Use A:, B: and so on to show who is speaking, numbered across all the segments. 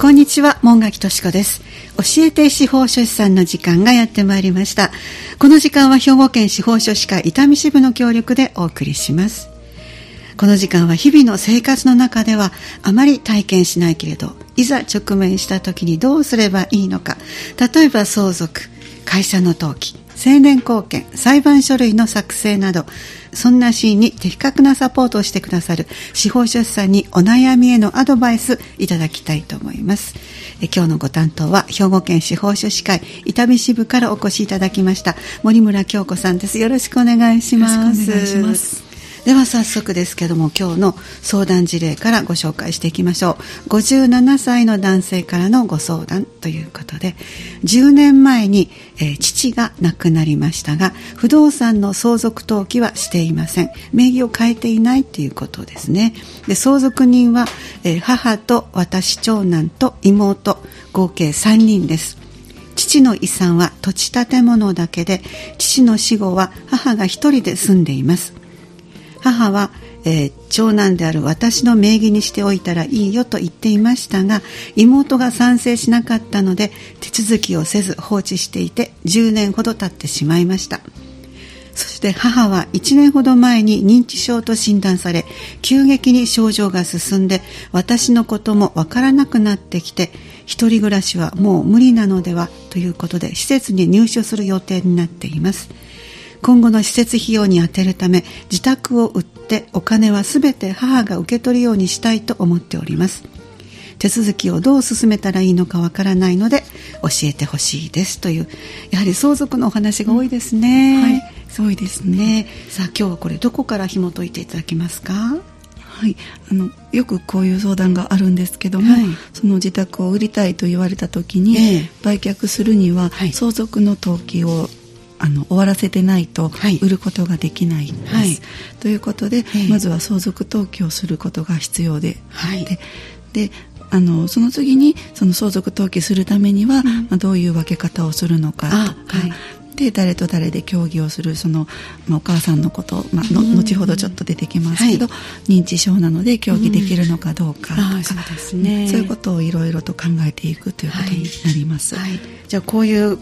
A: こんにちは、門垣敏子です。教えて司法書士さんの時間がやってまいりました。この時間は兵庫県司法書士会伊丹支部の協力でお送りします。この時間は日々の生活の中ではあまり体験しないけれど、いざ直面した時にどうすればいいのか、例えば相続、会社の登記、成年後見、裁判書類の作成など、そんなシーンに的確なサポートをしてくださる司法書士さんにお悩みへのアドバイスいただきたいと思います。今日のご担当は兵庫県司法書士会伊丹支部からお越しいただきました森村京子さんです。よろしくお願いします。
B: よろしくお願いします。
A: では早速ですけども、今日の相談事例からご紹介していきましょう。57歳の男性からのご相談ということで、10年前に、父が亡くなりましたが、不動産の相続登記はしていません。名義を変えていないということですね。で、相続人は、母と私、長男と妹、合計3人です。父の遺産は土地建物だけで、父の死後は母が一人で住んでいます。母は、長男である私の名義にしておいたらいいよと言っていましたが、妹が賛成しなかったので手続きをせず放置していて10年ほど経ってしまいました。そして母は1年ほど前に認知症と診断され、急激に症状が進んで私のこともわからなくなってきて、一人暮らしはもう無理なのではということで施設に入所する予定になっています。今後の施設費用に充てるため、自宅を売ってお金はすべて母が受け取るようにしたいと思っております。手続きをどう進めたらいいのかわからないので教えてほしいですという、やはり相続のお話が多いですね。
B: はい、そうですね。
A: さあ今日はこれどこから紐解いていただけますか？
B: はい、よくこういう相談があるんですけども、その自宅を売りたいと言われた時に、売却するには相続の登記を終わらせてないと売ることができないんです、ということで、まずは相続登記をすることが必要で、でその次にその相続登記するためには、どういう分け方をするのかとか、で誰と誰で協議をする、その、お母さんのこと、後ほどちょっと出てきますけど、認知症なので協議できるのかどうかとか、そういうことをいろいろと考えていくということになります。
A: じゃあこういう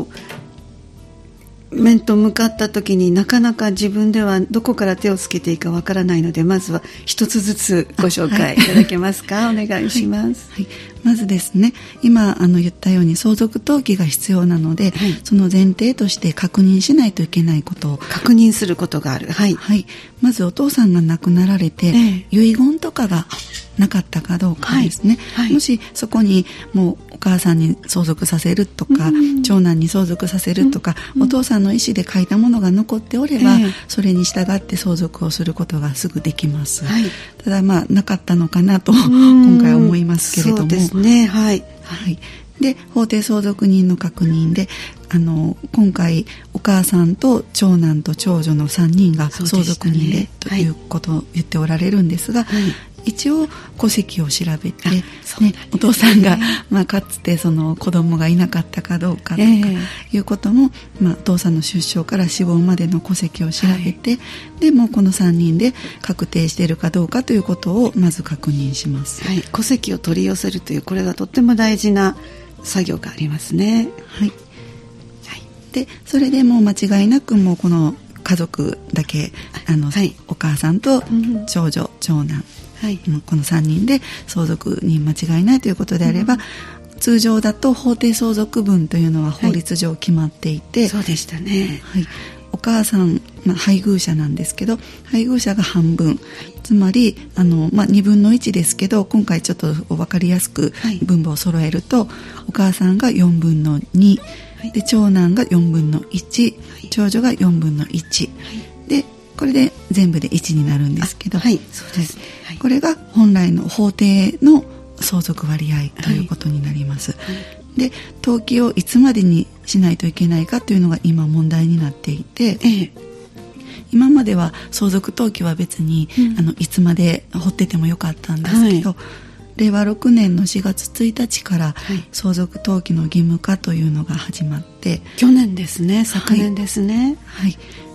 A: 面と向かった時になかなか自分ではどこから手をつけていいかわからないので、まずは一つずつご紹介いただけますか？お願いします。
B: まずですね、今言ったように相続登記が必要なので、その前提として確認しないといけないことを
A: 確認することがある。
B: まずお父さんが亡くなられて、遺言とかがなかったかどうかですね、もしそこにもうお母さんに相続させるとか、長男に相続させるとか、お父さんの意思で書いたものが残っておれば、それに従って相続をすることがすぐできます、ただなかったのかなと今回思いますけれども、
A: そうですね。
B: で法定相続人の確認で、今回お母さんと長男と長女の3人が相続人でということを言っておられるんですが、一応戸籍を調べて、お父さんが、かつてその子供がいなかったかどうかとかいうことも、お父さんの出生から死亡までの戸籍を調べて、でもうこの3人で確定しているかどうかということをまず確認します。
A: 戸籍を取り寄せるという、これがとっても大事な作業がありますね。
B: でそれでもう間違いなくもうこの家族だけお母さんと長女、長男、この3人で相続に間違いないということであれば、通常だと法定相続分というのは法律上決まっていて、
A: そうでしたね。
B: お母さん、配偶者なんですけど、配偶者が半分、つまり2分の1ですけど、今回ちょっと分かりやすく分母を揃えると、お母さんが4分の2、で長男が4分の1、長女が4分の1、でこれで全部で1になるんですけど、これが本来の法定の相続割合ということになります。で登記をいつまでにしないといけないかというのが今問題になっていて、今までは相続登記は別に、いつまで掘っててもよかったんですけど、令和6年の4月1日から相続登記の義務化というのが始まって、
A: 去年ですね、昨年ですね。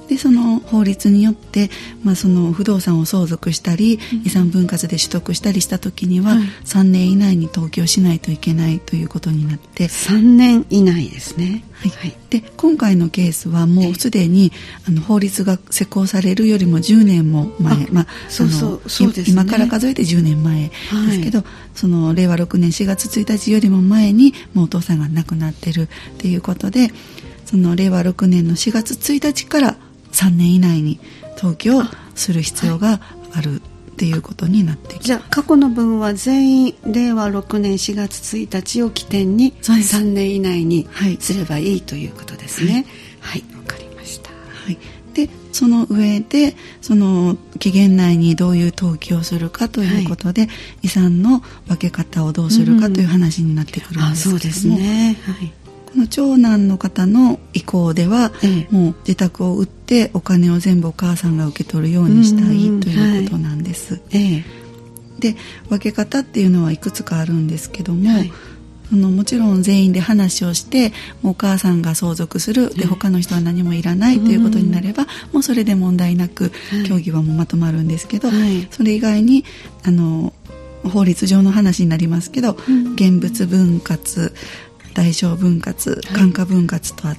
B: でその法律によって、その不動産を相続したり、遺産分割で取得したりした時には、3年以内に登記をしないといけないということになって、
A: 3年以内ですね。
B: で今回のケースはもうすでに法律が施行されるよりも10年も前、そうですね、今から数えて10年前ですけど、その令和6年4月1日よりも前にもうお父さんが亡くなってるっていうことで、その令和6年の4月1日から3年以内に登記をする必要があるっていうことになってきます。
A: じゃあ過去の分は全員令和6年4月1日を起点に3年以内にすればいいということですね。はい、わかりました。
B: でその上でその期限内にどういう登記をするかということで、遺産の分け方をどうするかという話になってくるんですけども、
A: そうですね。
B: この長男の方の意向では、もう自宅を売ってお金を全部お母さんが受け取るようにしたいということなんです。で分け方っていうのはいくつかあるんですけども、もちろん全員で話をしてもうお母さんが相続するで他の人は何もいらないということになれば、もうそれで問題なく協議はもうまとまるんですけど、それ以外に法律上の話になりますけど、現物分割、代償分割、感化分割とあって、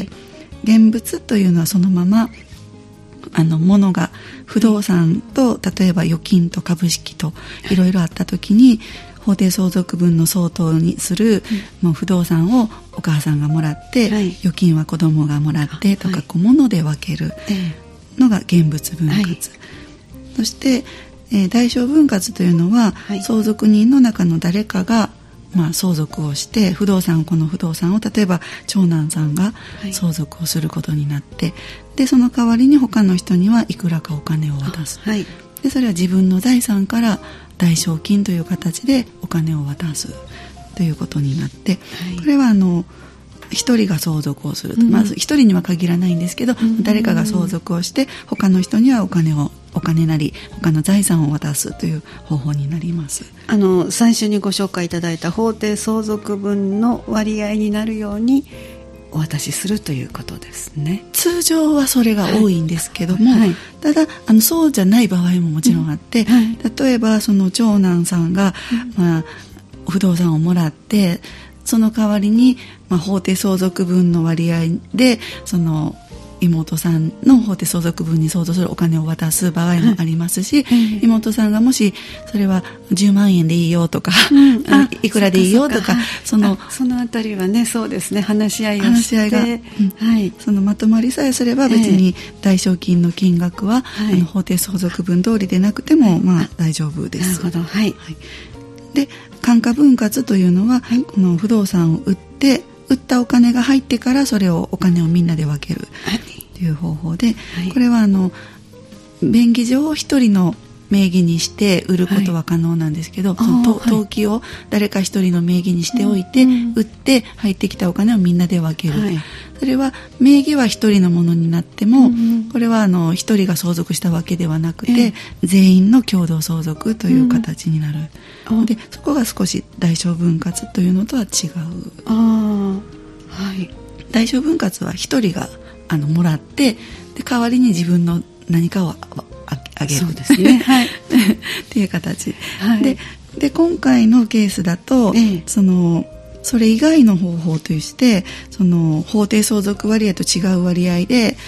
B: 現物というのはそのまま物が不動産と例えば預金と株式といろいろあった時に、法定相続分の相当にする、もう不動産をお母さんがもらって、預金は子供がもらってとか、物で分けるのが現物分割、そして、代償分割というのは、相続人の中の誰かが相続をしてこの不動産を例えば長男さんが相続をすることになって、でその代わりに他の人にはいくらかお金を渡す、でそれは自分の財産から代償金という形でお金を渡すということになって、これは一人が相続をすると、まず一人には限らないんですけど、誰かが相続をして他の人にはお金なり他の財産を渡すという方法になります。
A: 最初にご紹介いただいた法定相続分の割合になるようにお渡しするということですね。
B: 通常はそれが多いんですけども、ただそうじゃない場合ももちろんあって、例えばその長男さんが、不動産をもらってその代わりに、法定相続分の割合でその妹さんの法定相続分に相当するお金を渡す場合もありますし、妹さんがもしそれは10万円でいいよとか、いくらでいいよとか、その
A: あたりはね、そうですね、話し合いをして
B: が、そのまとまりさえすれば別に代償金の金額は、法定相続分通りでなくても大丈夫です。
A: なるほど。
B: で感化分割というのは、この不動産を売ったお金が入ってからそれをお金をみんなで分けるという方法で、これは便宜上一人の名義にして売ることは可能なんですけど、その登記を誰か一人の名義にしておいて、売って入ってきたお金をみんなで分ける、それは名義は一人のものになっても、これは一人が相続したわけではなくて、全員の共同相続という形になる、でそこが少し代償分割というのとは違う。代償分割は一人がもらってで代わりに自分の何かをあげる、
A: そうですね、
B: っていう形、で今回のケースだと、それ以外の方法としてその法定相続割合と違う割合で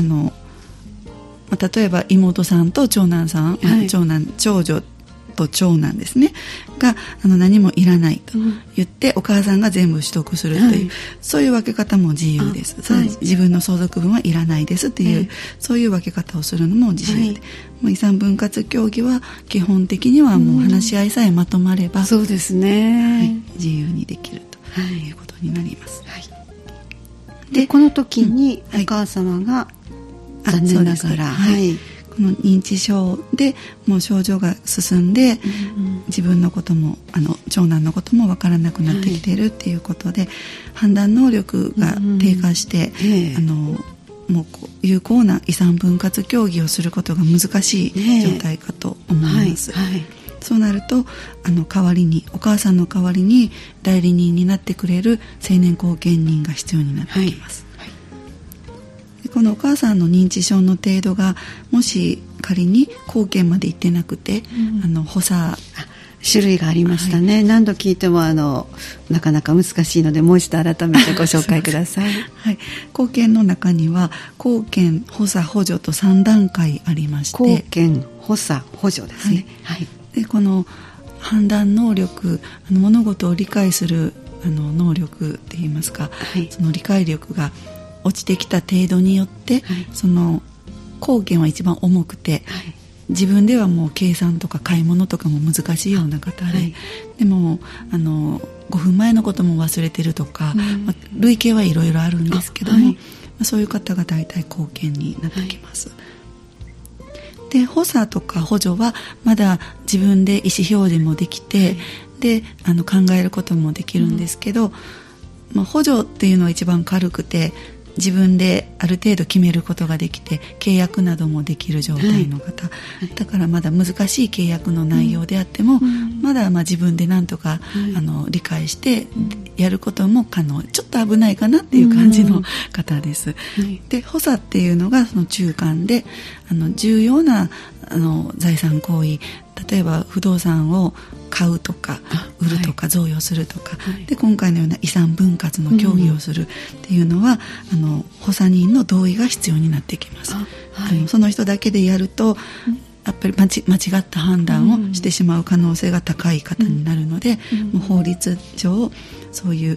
B: 例えば妹さんと長男さん、長女と長男ですねが何もいらないと言って、お母さんが全部取得するという、そういう分け方も自由です。自分の相続分はいらないですっていう、そういう分け方をするのも自由で、遺産分割協議は基本的にはもう話し合いさえまとまれば、
A: そうですね、
B: 自由にできるということになります。
A: でこの時にお母様が残念ながら、
B: この認知症でもう症状が進んで、自分のことも長男のことも分からなくなってきているっていうことで、判断能力が低下して、もう有効な遺産分割協議をすることが難しい状態かと思います。そうなると代わりにお母さんの代わりに代理人になってくれる成年後見人が必要になってきます。ここのお母さんの認知症の程度がもし仮に後見まで行ってなくて、補佐
A: 種類がありましたね、何度聞いてもなかなか難しいのでもう一度改めてご紹介ください。
B: はい、後見の中には後見、補佐、補助と3段階ありまして、
A: 後見、補佐、補助ですね、
B: はい、でこの判断能力、物事を理解する能力っていいますか、はい、その理解力が落ちてきた程度によって、はい、その後見は一番重くて、はい、自分ではもう計算とか買い物とかも難しいような方で、はい、でも5分前のことも忘れてるとか、類型はいろいろあるんですけども、はい、そういう方が大体後見になってきます、はい、で補佐とか補助はまだ自分で意思表示もできて、はい、で考えることもできるんですけど、補助っていうのは一番軽くて自分である程度決めることができて契約などもできる状態の方、はい、だからまだ難しい契約の内容であっても、まだ自分でなんとか、理解してやることも可能、ちょっと危ないかなっていう感じの方です、で補佐っていうのがその中間で重要な財産行為、例えば不動産を買うとか売るとか贈与するとか、はい、で今回のような遺産分割の協議をするっていうのは、補佐人の同意が必要になってきます、はい、その人だけでやるとやっぱり間違った判断をしてしまう可能性が高い方になるので、もう法律上そういう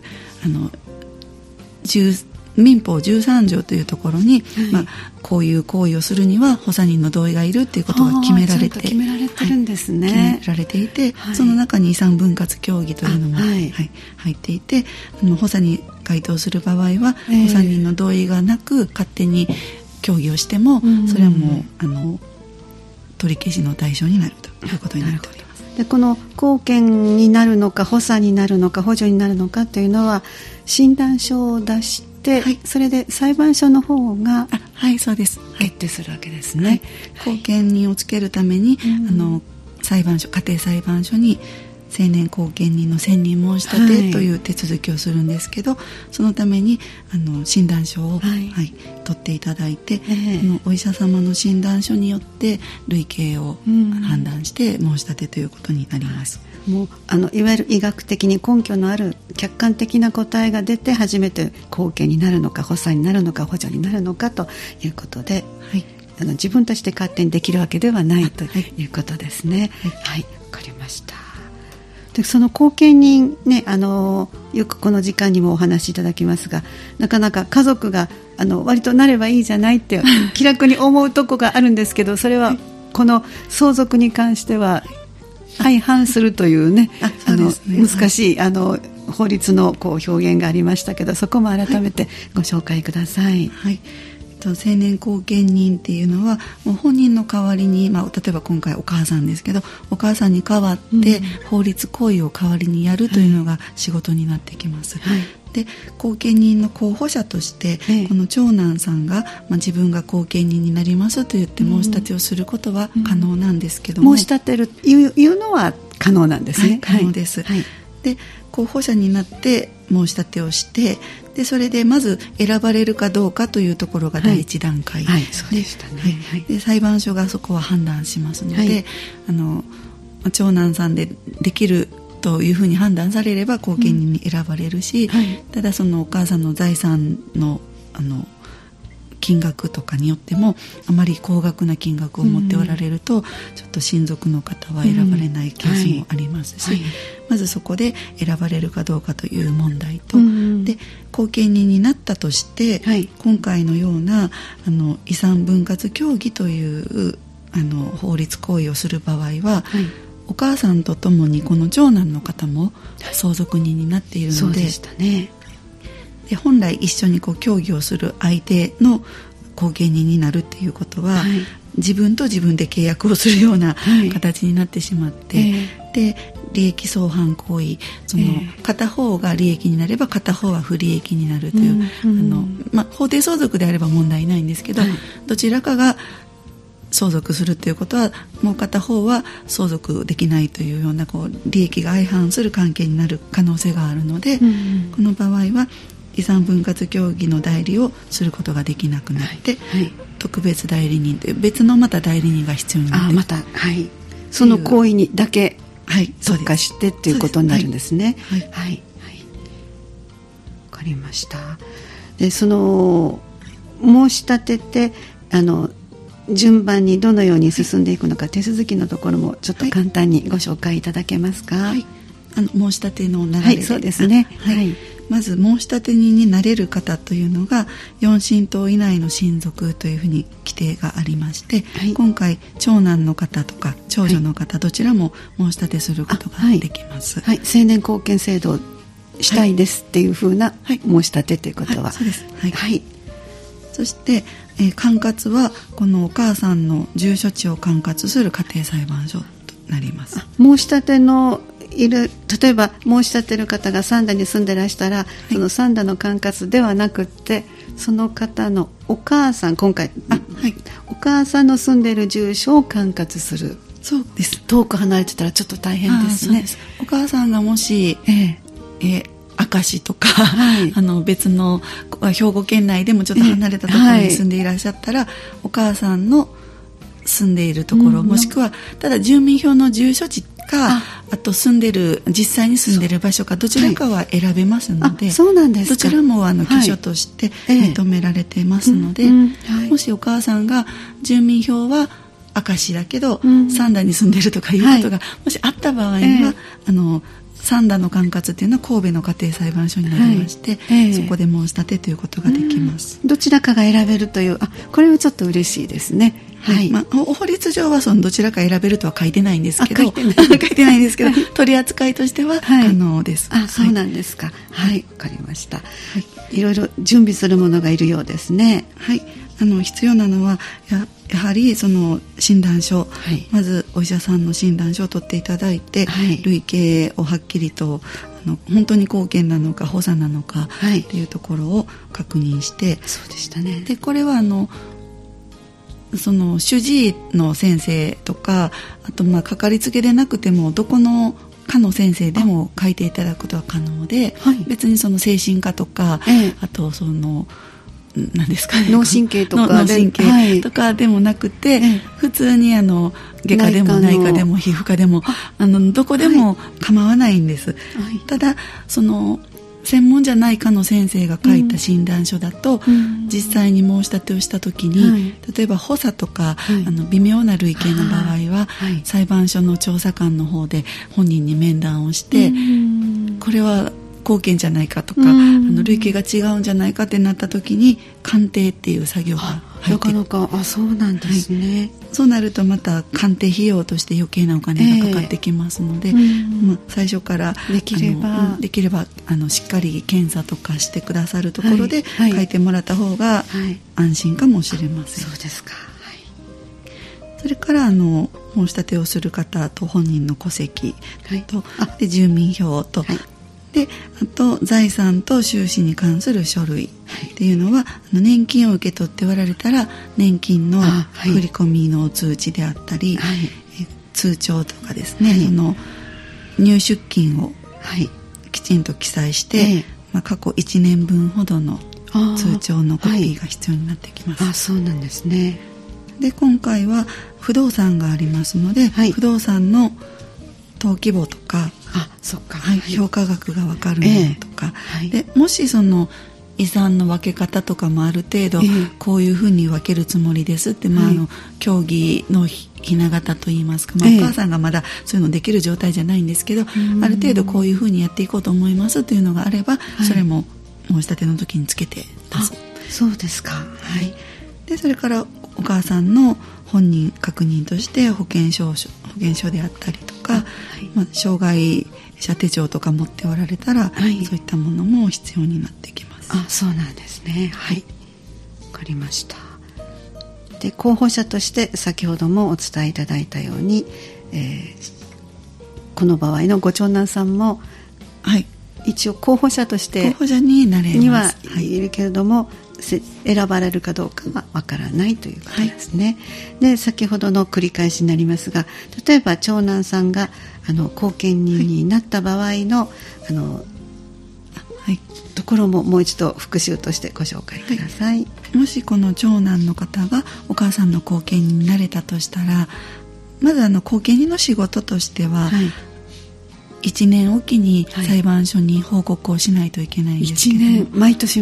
B: 民法13条というところに、はい、こういう行為をするには補佐人の同意がいるということが決められて
A: 決められてるんですね、
B: はい、決められていて、はい、その中に遺産分割協議というのも、はいはい、入っていて補佐に該当する場合は、補佐人の同意がなく勝手に協議をしても、それはもう取り消しの対象になるということになっております。
A: でこの後見になるのか補佐になるのか補助になるのかというのは診断書を出してはい、それで裁判所の方が
B: はいそうです
A: 決定するわけですね、
B: はい、後見人をつけるために、裁判所、家庭裁判所に成年後見人の選任申し立てという手続きをするんですけど、そのために診断書を、はいはい、取っていただいて、お医者様の診断書によって類型を判断して申し立てということになります。
A: もういわゆる医学的に根拠のある客観的な答えが出て初めて後見になるのか補佐になるのか補助になるのかということで、はい、自分たちで勝手にできるわけではないということですね。はい、わかりました。でその後見人ね、よくこの時間にもお話しいただきますが、なかなか家族が割となればいいじゃないって気楽に思うとこがあるんですけど、それはこの相続に関しては相反するというね、難しい法律の表現がありましたけど、そこも改めてご紹介ください。
B: はい、成年後見人っていうのはもう本人の代わりに、例えば今回お母さんですけど、お母さんに代わって法律行為を代わりにやるというのが仕事になってきます、はい、で後見人の候補者として、この長男さんが、自分が後見人になりますと言って申し立てをすることは可能なんですけども、
A: 申し立てるいうのは可能なんですね。
B: はい、可能です、はい、で候補者になって申し立てをして、でそれでまず選ばれるかどうかというところが第一段階、
A: はいはい、そうでしたね、
B: はい、で裁判所がそこは判断しますので、はい、長男さんでできるというふうに判断されれば後見人に選ばれるし、はい、ただそのお母さんの財産の金額とかによってもあまり高額な金額を持っておられると、ちょっと親族の方は選ばれないケースもありますし、まずそこで選ばれるかどうかという問題と、で後見人になったとして、今回のような遺産分割協議という法律行為をする場合は、お母さんとともにこの長男の方も相続人になっているので、
A: そうでしたね。
B: で本来一緒に協議をする相手の後見人になるっていうことは、自分と自分で契約をするような形になってしまって、で利益相反行為、その片方が利益になれば片方は不利益になるという、法定相続であれば問題ないんですけど、どちらかが相続するということはもう片方は相続できないというような利益が相反する関係になる可能性があるので、この場合は遺産分割協議の代理をすることができなくなって、はいはい、特別代理人という別のまた代理人が必要になって、
A: また、はい、その行為にだけ特化してっていうことになるんですね。はいはいはい、分かりました。でその申し立てて順番にどのように進んでいくのか、手続きのところもちょっと簡単にご紹介いただけますか。はい、
B: 申し立ての流れで、
A: はい、そうですね。
B: はいはい、まず申し立て人になれる方というのが4親等以内の親族というふうに規定がありまして、はい、今回長男の方とか長女の方、どちらも申し立てすることができます。
A: はいはい、成年後見制度したいですっていうふうな申し立てということは、
B: そうです。はい、はい、そして管轄はこのお母さんの住所地を管轄する家庭裁判所となります。
A: 申し立ての例えば申し立てる方が三田に住んでらしたら、はい、その三田の管轄ではなくってその方のお母さん、今回、はい、お母さんの住んでいる住所を管轄する。
B: そうです。
A: 遠く離れてたらちょっと大変ですね。
B: お母さんがもし、明石とか、はい、別の兵庫県内でもちょっと離れたところに住んでいらっしゃったら、お母さんの住んでいるところ、もしくはただ住民票の住所地か、あと実際に住んでいる場所か、どちらかは選べますので、
A: そうなんですか。
B: どちらも居所として認められていますので、もしお母さんが住民票は明石だけど、三田に住んでいるとかいうことが、もしあった場合には、三田の管轄というのは神戸の家庭裁判所になりまして、そこで申し立てということができます。
A: どちらかが選べるという、これはちょっと嬉しいですね。
B: はい、法律上はどちらか選べるとは書いてないんですけど、書いてないんですけど、取り扱いとしては可能です。
A: そうなんですか。はい、わかりました。いろいろ準備するものがいるようですね。
B: はい、必要なのはやはりその診断書、まずお医者さんの診断書を取っていただいて、類型をはっきりと本当に後見なのか補佐なのかっていうところを確認して、
A: そうでしたね。
B: でこれはその主治医の先生とか、あとかかりつけでなくてもどこの科の先生でも書いていただくことは可能で、別にその精神科とか、あと何ですかね、
A: 脳神経とか
B: 脳神経とかでもなくて、普通に外科でも内科でも皮膚科でもどこでも構わないんです。ただその専門じゃない科の先生が書いた診断書だと、実際に申し立てをした時に、例えば補佐とか、微妙な類型の場合は、裁判所の調査官の方で本人に面談をして、これは後見じゃないかとか、類型が違うんじゃないかってなった時に鑑定っていう作業が入って
A: なかなかそうなんですね。
B: そうなるとまた鑑定費用として余計なお金がかかってきますので、最初からできればしっかり検査とかしてくださるところで書いてもらった方が安心かもしれません。
A: そうですか。
B: それから申し立てをする方と本人の戸籍と、で住民票と、であと財産と収支に関する書類っていうのは、年金を受け取っておられたら年金の振り込みの通知であったり、通帳とかですね、入出金をきちんと記載して、過去1年分ほどの通帳のコピーが必要になってきます。
A: そうなんですね。
B: で今回は不動産がありますので、不動産の登記簿とか、評価額が分かるものとか、でもしその遺産の分け方とかもある程度、こういうふうに分けるつもりですって、協議のひな形といいますか、お母さんがまだそういうのできる状態じゃないんですけど、ある程度こういうふうにやっていこうと思いますというのがあれば、それも申し立ての時につけて出す。
A: そうですか。
B: でそれからお母さんの本人確認として保険証であったりとか、障害者手帳とか持っておられたら、そういったものも必要になってきます。
A: そうなんですね。わかりました。で候補者として先ほどもお伝えいただいたように、この場合のご長男さんも、一応候補者として
B: 候補者になれます。
A: にはいるけれども、選ばれるかどうかはわからないということですね。で先ほどの繰り返しになりますが、例えば長男さんが後見人になった場合の、 ところももう一度復習としてご紹介ください。
B: もしこの長男の方がお母さんの後見人になれたとしたら、まず後見人の仕事としては、1年おきに裁判所に報告をしないといけないんですけど、
A: 1年毎年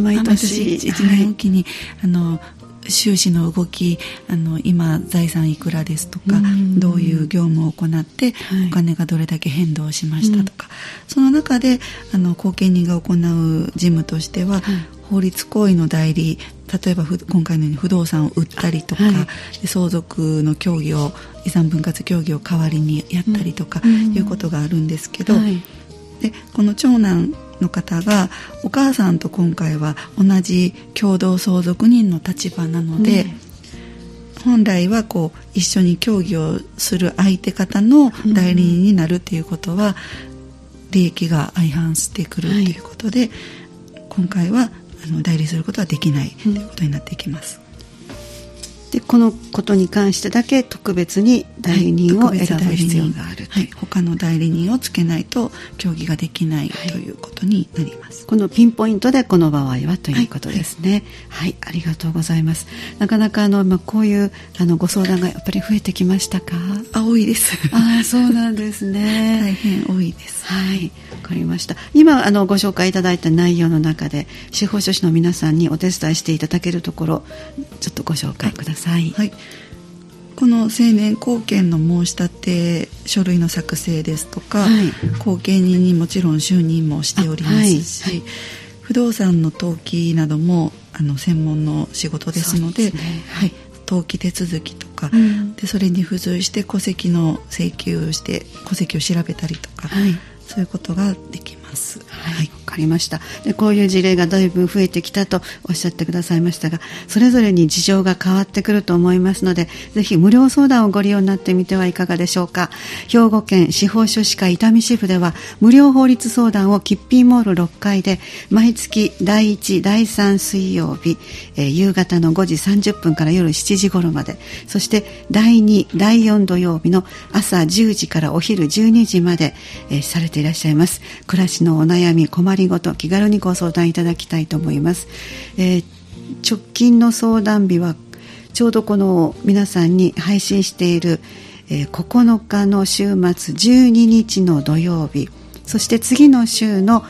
B: 1年おきに、収支の動き、今財産いくらですとか、どういう業務を行って、お金がどれだけ変動しましたとか、その中で後見人が行う事務としては、法律行為の代理、例えば今回のように不動産を売ったりとか、で相続の協議を、遺産分割協議を代わりにやったりとか、いうことがあるんですけど、でこの長男の方がお母さんと今回は同じ共同相続人の立場なので、本来は一緒に協議をする相手方の代理人になるということは、利益が相反してくるということで、今回は代理することはできないということになっていきます。
A: でこのことに関してだけ特別に代理人を選ぶ必要がある、
B: 他の代理人をつけないと協議ができないということになります。
A: このピンポイントでこの場合はということですね。ありがとうございます。なかなかこういうご相談がやっぱり増えてきましたか？
B: 多いです。
A: そうなんですね。
B: 大変多いです。
A: わかりました。今ご紹介いただいた内容の中で、司法書士の皆さんにお手伝いしていただけるところ、ちょっとご紹介ください。
B: この成年後見の申し立て書類の作成ですとか、後見人にもちろん就任もしておりますし、不動産の登記なども専門の仕事ですので、登記手続きとか、でそれに付随して戸籍の請求をして戸籍を調べたりとか、そういうことができます。
A: わかりました。でこういう事例がだいぶ増えてきたとおっしゃってくださいましたが、それぞれに事情が変わってくると思いますので、ぜひ無料相談をご利用になってみてはいかがでしょうか。兵庫県司法書士会伊丹支部では、無料法律相談をキッピーモール6階で毎月第1、第3水曜日、夕方の5時30分から夜7時頃まで、そして第2、第4土曜日の朝10時からお昼12時まで、されていらっしゃいます。暮らしのお悩み、困りごと、気軽にご相談いただきたいと思います。直近の相談日はちょうどこの皆さんに配信している、9日の週末12日の土曜日、そして次の週の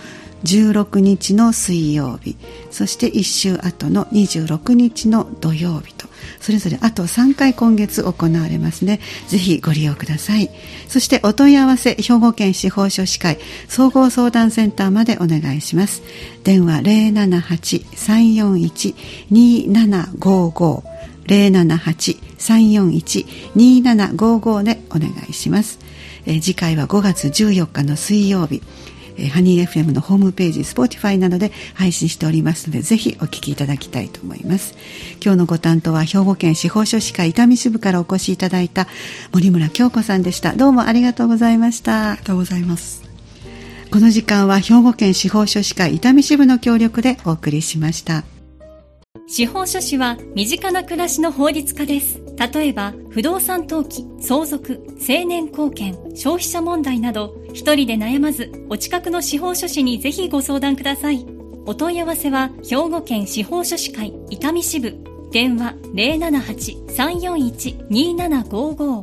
A: 16日の水曜日、そして1週後の26日の土曜日と、それぞれあと3回今月行われますね。ぜひご利用ください。そしてお問い合わせ、兵庫県司法書士会総合相談センターまでお願いします。電話 078-341-2755 078-341-2755 でお願いします。次回は5月14日の水曜日、ハニー FM のホームページ、Spotify などで配信しておりますので、ぜひお聞きいただきたいと思います。今日のご担当は兵庫県司法書士会伊丹支部からお越しいただいた森村京子さんでした。どうもありがとうございました。
B: ありがとうございます。
A: この時間は兵庫県司法書士会伊丹支部の協力でお送りしました。
C: 司法書士は身近な暮らしの法律家です。例えば不動産登記、相続、成年後見、消費者問題など、一人で悩まずお近くの司法書士にぜひご相談ください。お問い合わせは兵庫県司法書士会伊丹支部、電話 078-341-2755